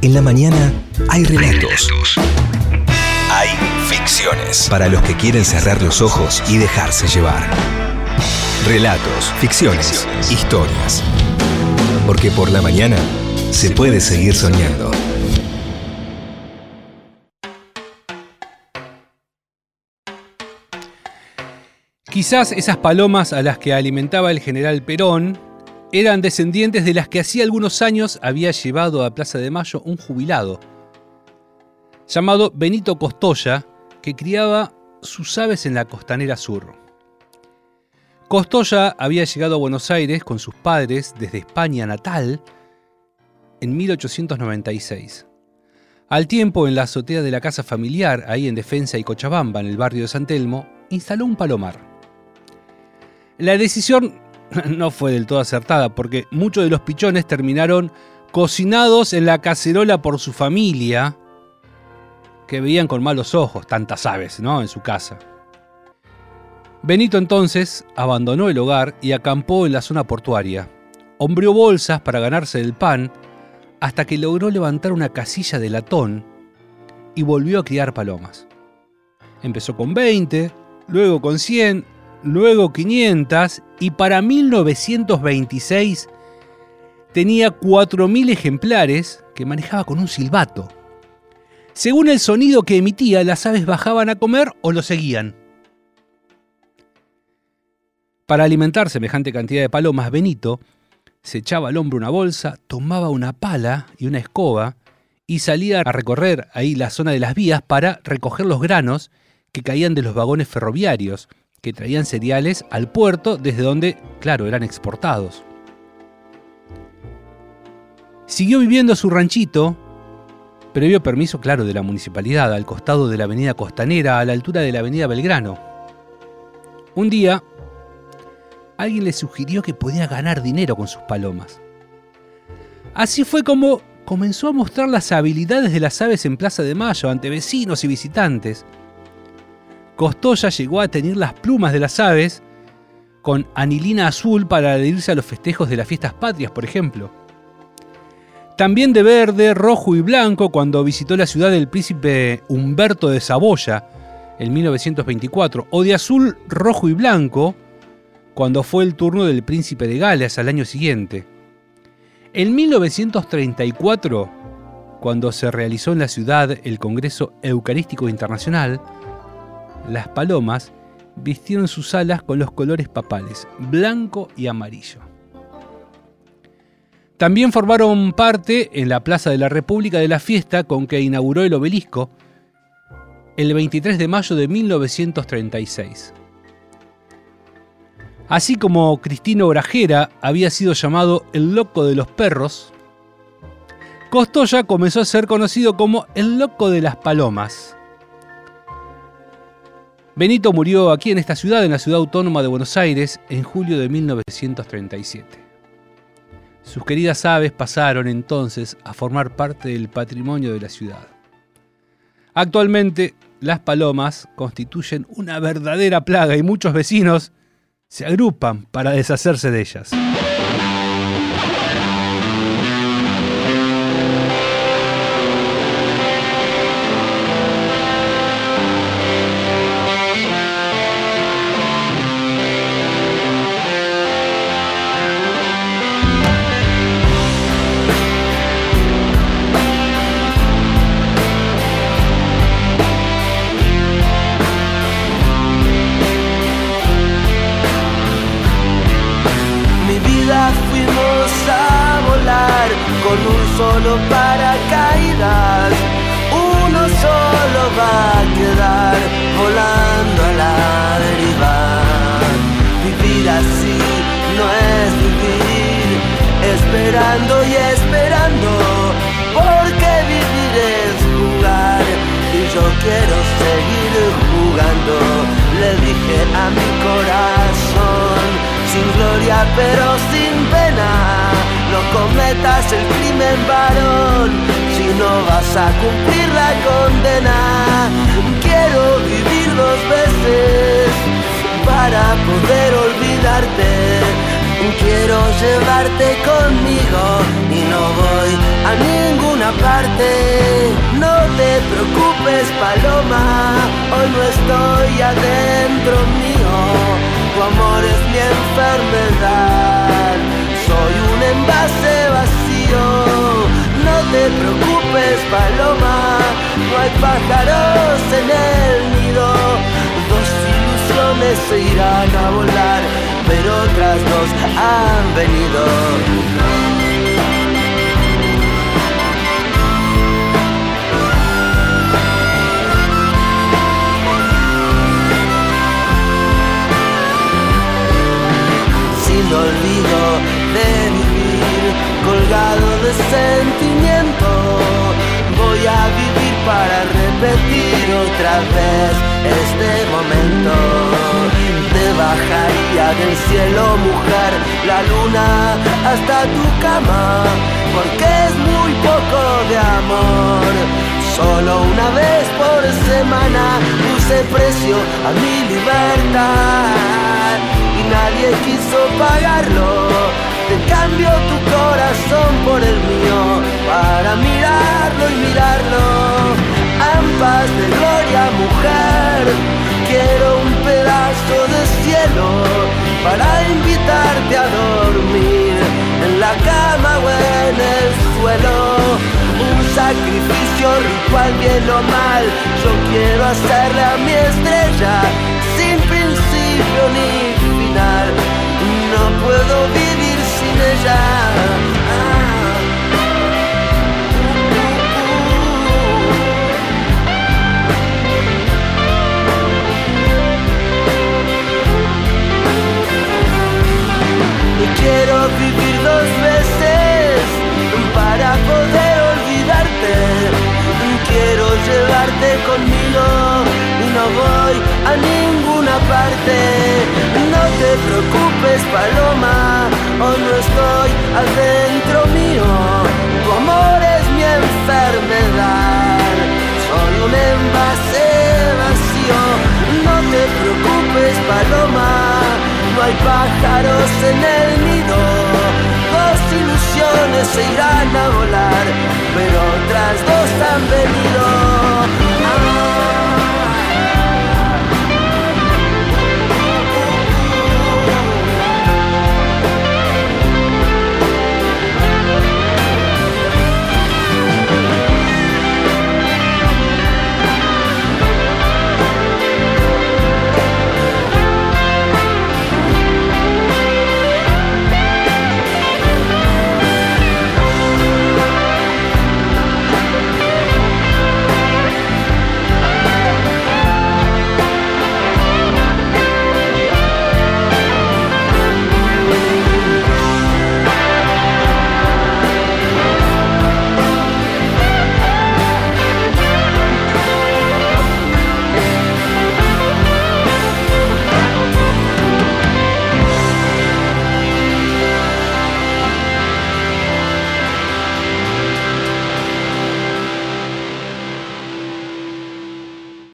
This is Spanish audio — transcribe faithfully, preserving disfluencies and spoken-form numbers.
En la mañana hay relatos. Hay ficciones. Para los que quieren cerrar los ojos y dejarse llevar. Relatos, ficciones, historias. Porque por la mañana se puede seguir soñando. Quizás esas palomas a las que alimentaba el general Perón eran descendientes de las que hacía algunos años había llevado a Plaza de Mayo un jubilado llamado Benito Costoya, que criaba sus aves en la costanera sur. Costoya había llegado a Buenos Aires con sus padres desde España natal en mil ochocientos noventa y seis. Al tiempo, en la azotea de la casa familiar, ahí en Defensa y Cochabamba, en el barrio de San Telmo, instaló un palomar. La decisión no fue del todo acertada, porque muchos de los pichones terminaron cocinados en la cacerola por su familia, que veían con malos ojos tantas aves, ¿no?, en su casa. Benito entonces abandonó el hogar y acampó en la zona portuaria. Hombreó bolsas para ganarse el pan hasta que logró levantar una casilla de latón y volvió a criar palomas. Empezó con veinte, luego con cien, luego quinientas y para mil novecientos veintiséis tenía cuatro mil ejemplares que manejaba con un silbato. Según el sonido que emitía, las aves bajaban a comer o lo seguían. Para alimentar semejante cantidad de palomas, Benito se echaba al hombro una bolsa, tomaba una pala y una escoba y salía a recorrer ahí la zona de las vías para recoger los granos que caían de los vagones ferroviarios que traían cereales al puerto desde donde, claro, eran exportados. Siguió viviendo su ranchito, previo permiso, claro, de la municipalidad, al costado de la avenida Costanera, a la altura de la avenida Belgrano. Un día, alguien le sugirió que podía ganar dinero con sus palomas. Así fue como comenzó a mostrar las habilidades de las aves en Plaza de Mayo ante vecinos y visitantes. Costoya llegó a teñir las plumas de las aves con anilina azul para adherirse a los festejos de las fiestas patrias, por ejemplo. También de verde, rojo y blanco cuando visitó la ciudad del príncipe Humberto de Saboya en mil novecientos veinticuatro, o de azul, rojo y blanco cuando fue el turno del príncipe de Gales al año siguiente. En mil novecientos treinta y cuatro, cuando se realizó en la ciudad el Congreso Eucarístico Internacional, las palomas vistieron sus alas con los colores papales, blanco y amarillo. También formaron parte en la Plaza de la República de la fiesta con que inauguró el obelisco el veintitrés de mayo de mil novecientos treinta y seis. Así como Cristino Grajera había sido llamado el loco de los perros, Costoya comenzó a ser conocido como el loco de las palomas. Benito murió aquí en esta ciudad, en la ciudad autónoma de Buenos Aires, en julio de mil novecientos treinta y siete. Sus queridas aves pasaron entonces a formar parte del patrimonio de la ciudad. Actualmente, las palomas constituyen una verdadera plaga y muchos vecinos se agrupan para deshacerse de ellas. Con un solo paracaídas, uno solo va a quedar volando a la deriva. Vivir así no es vivir, esperando y esperando, porque vivir es jugar y yo quiero seguir jugando. Le dije a mi corazón, sin gloria pero sin pena, no cometas el crimen, varón, si no vas a cumplir la condena. Quiero vivir dos veces para poder olvidarte. Quiero llevarte conmigo y no voy a ninguna ninguna parte. No te preocupes, paloma, hoy no estoy adentro mío. Tu amor es mi enfermedad, soy un envase vacío. No te preocupes, paloma, no hay pájaros en el nido. Dos ilusiones se irán a volar, pero otras dos han venido. Sin olvido de vivir, colgado de sentimiento, voy a vivir para repetir otra vez este momento. Te bajaría del cielo, mujer, la luna hasta tu cama, porque es muy poco de amor. Solo una vez por semana puse precio a mi libertad y nadie quiso pagarlo. Te cambio tu corazón por el mío para mirarlo y mirarlo. Ambas de gloria, mujer, quiero un pedazo de cielo para invitarte a dormir en la cama o en el suelo. Un sacrificio ritual, bien o mal, yo quiero hacerle a mi estrella sin principio ni final. No puedo vivir sin ella. Ah. Y quiero vivir dos veces para poder olvidarte. Quiero llevarte conmigo y no voy a ninguna parte. No te preocupes, paloma, hoy no estoy adentro mío. Tu amor es mi enfermedad, soy un envase vacío. No te preocupes, paloma, no hay pájaros en el nido. Dos ilusiones se irán